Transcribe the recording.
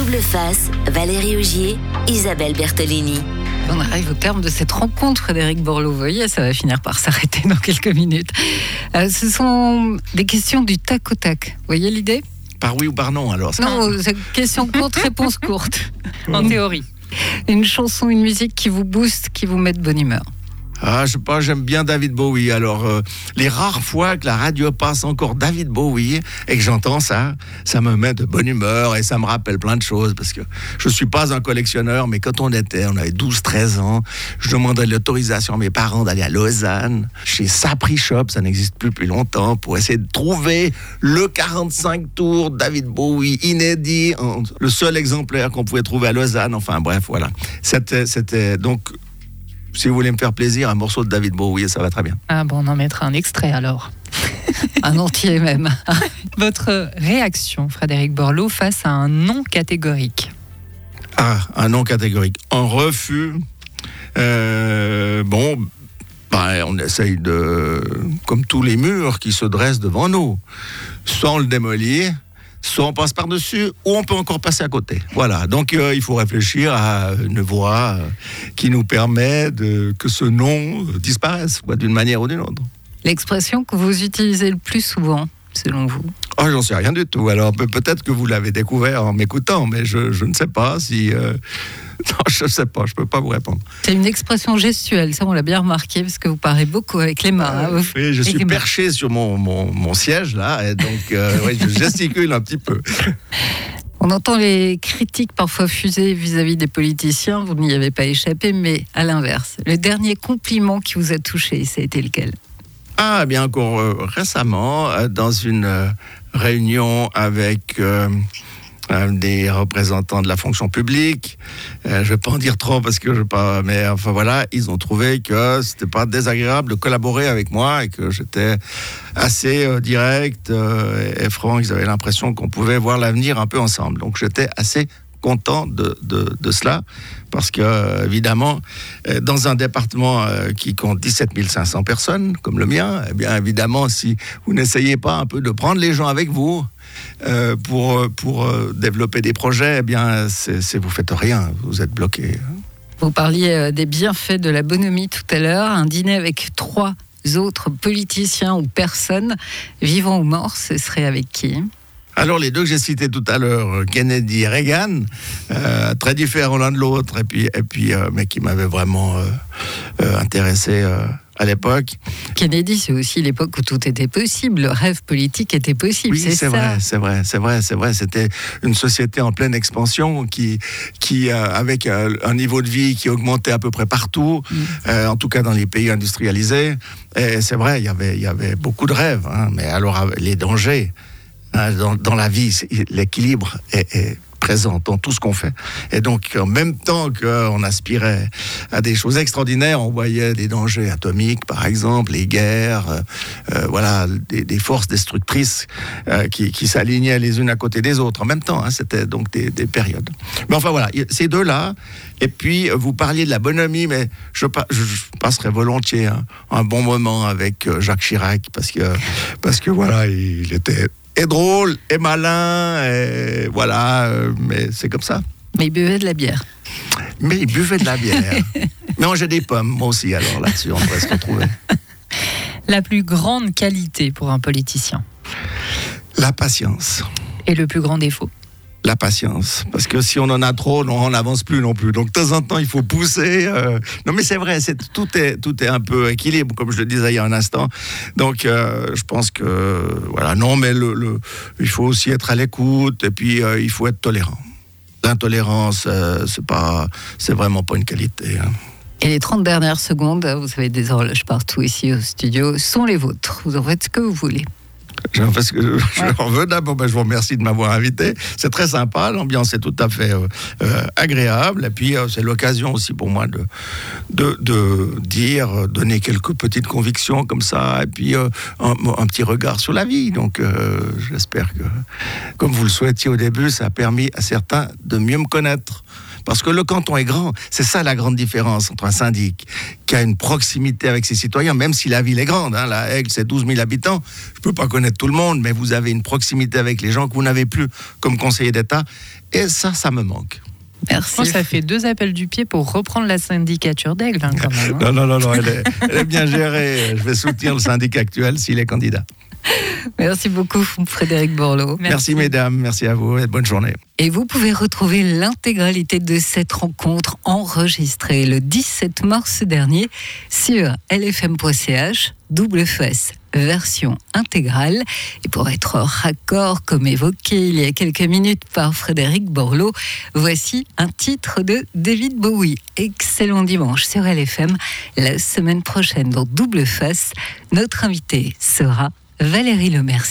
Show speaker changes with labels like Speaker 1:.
Speaker 1: Double face, Valérie Augier, Isabelle Bertolini.
Speaker 2: On arrive au terme de cette rencontre, Frédéric Borloo. Vous voyez, ça va finir par s'arrêter dans quelques minutes. Ce sont des questions du tac au tac. Vous voyez l'idée ?
Speaker 3: Par oui ou par non, alors.
Speaker 2: Non, c'est question courte, réponse courte, en théorie. Une chanson, une musique qui vous booste, qui vous met de bonne humeur.
Speaker 3: Ah, je sais pas, j'aime bien David Bowie. Alors, les rares fois que la radio passe encore David Bowie et que j'entends ça, ça me met de bonne humeur et ça me rappelle plein de choses parce que je suis pas un collectionneur, mais quand on avait 12-13 ans, je demandais l'autorisation à mes parents d'aller à Lausanne, chez Sapri Shop, ça n'existe plus depuis longtemps, pour essayer de trouver le 45 tours David Bowie inédit, le seul exemplaire qu'on pouvait trouver à Lausanne. Enfin bref, voilà. C'était donc... Si vous voulez me faire plaisir, un morceau de David Bowie, ça va très bien.
Speaker 2: Ah bon, on en mettra un extrait alors. Un entier même. Votre réaction, Frédéric Borloo, face à un non catégorique?
Speaker 3: Ah, un non catégorique. Un refus. On essaye comme tous les murs qui se dressent devant nous, soit on le démolit, soit on passe par-dessus, ou on peut encore passer à côté. Voilà, donc il faut réfléchir à une voie qui nous permet que ce nom disparaisse, d'une manière ou d'une autre.
Speaker 2: L'expression que vous utilisez le plus souvent, selon vous?
Speaker 3: Oh, j'en sais rien du tout. Alors peut-être que vous l'avez découvert en m'écoutant, mais je ne sais pas si... Non, je ne sais pas, je ne peux pas vous répondre.
Speaker 2: C'est une expression gestuelle, ça on l'a bien remarqué, parce que vous parlez beaucoup avec les mains.
Speaker 3: Oui, je suis perché sur mon siège, là, et donc je gesticule un petit peu.
Speaker 2: On entend les critiques parfois fusées vis-à-vis des politiciens, vous n'y avez pas échappé, mais à l'inverse. Le dernier compliment qui vous a touché, ça a été lequel?
Speaker 3: Ah, bien encore récemment, dans une réunion avec... des représentants de la fonction publique. Je ne vais pas en dire trop parce que je pas, mais enfin voilà, ils ont trouvé que c'était pas désagréable de collaborer avec moi et que j'étais assez direct et franc. Ils avaient l'impression qu'on pouvait voir l'avenir un peu ensemble. Donc j'étais assez content de cela parce que évidemment dans un département qui compte 17 500 personnes comme le mien, eh bien évidemment si vous n'essayez pas un peu de prendre les gens avec vous pour développer des projets, eh bien vous faites rien, vous êtes bloqué.
Speaker 2: Vous parliez des bienfaits de la bonhomie tout à l'heure, un dîner avec 3 autres politiciens ou personnes vivants ou morts, ce serait avec qui?
Speaker 3: Alors les 2 que j'ai cités tout à l'heure, Kennedy et Reagan, très différents l'un de l'autre, et puis mais qui m'avaient vraiment intéressé à l'époque.
Speaker 2: Kennedy, c'est aussi l'époque où tout était possible, le rêve politique était possible.
Speaker 3: Oui, c'est vrai. C'était une société en pleine expansion qui avec un niveau de vie qui augmentait à peu près partout, en tout cas dans les pays industrialisés. Et c'est vrai, il y avait beaucoup de rêves, hein, mais alors les dangers. Dans la vie, l'équilibre est présent dans tout ce qu'on fait. Et donc, en même temps qu'on aspirait à des choses extraordinaires, on voyait des dangers atomiques, par exemple, les guerres, des forces destructrices qui s'alignaient les unes à côté des autres en même temps. Hein, c'était donc des périodes. Mais enfin voilà, ces 2-là. Et puis, vous parliez de la bonhomie, mais je passerais volontiers un bon moment avec Jacques Chirac, parce que voilà, il était... et drôle, et malin, et voilà, mais c'est comme ça.
Speaker 2: Mais il buvait de la bière.
Speaker 3: Mais il buvait de la bière. Mangeait des pommes, moi aussi, alors là-dessus, on pourrait se retrouver.
Speaker 2: La plus grande qualité pour un politicien?
Speaker 3: La patience. Et
Speaker 2: le plus grand défaut?
Speaker 3: La patience, parce que si on en a trop, on n'avance plus non plus. Donc de temps en temps, il faut pousser. Non, mais c'est vrai, tout est un peu équilibre, comme je le disais il y a un instant. Donc je pense que voilà, non, mais il faut aussi être à l'écoute et puis il faut être tolérant. L'intolérance, c'est vraiment pas une qualité. Hein.
Speaker 2: Et les 30 dernières secondes, vous avez des horloges partout ici au studio, sont les vôtres. Vous en faites ce que vous voulez.
Speaker 3: J'en fais ce que j'en veux. D'abord, je vous remercie de m'avoir invité. C'est très sympa, l'ambiance est tout à fait agréable. Et puis, c'est l'occasion aussi pour moi de donner quelques petites convictions comme ça. Et puis, un petit regard sur la vie. Donc, j'espère que, comme vous le souhaitiez au début, ça a permis à certains de mieux me connaître. Parce que le canton est grand. C'est ça la grande différence entre un syndic qui a une proximité avec ses citoyens, même si la ville est grande. La Aigle, c'est 12 000 habitants. Je ne peux pas connaître tout le monde, mais vous avez une proximité avec les gens que vous n'avez plus comme conseiller d'État. Et ça me manque.
Speaker 2: Merci.
Speaker 4: Ça fait 2 appels du pied pour reprendre la syndicature d'Aigle, quand même.
Speaker 3: Non, elle est bien gérée. Je vais soutenir le syndic actuel s'il est candidat.
Speaker 2: Merci beaucoup, Frédéric Borloo.
Speaker 3: Merci mesdames, merci à vous et bonne journée.
Speaker 2: Et vous pouvez retrouver l'intégralité de cette rencontre enregistrée le 17 mars dernier sur lfm.ch, WFS version intégrale. Et pour être raccord, comme évoqué il y a quelques minutes par Frédéric Borloo, voici un titre de David Bowie. Excellent dimanche sur LFM. La semaine prochaine dans Double Face, notre invité sera Valérie Lemercier.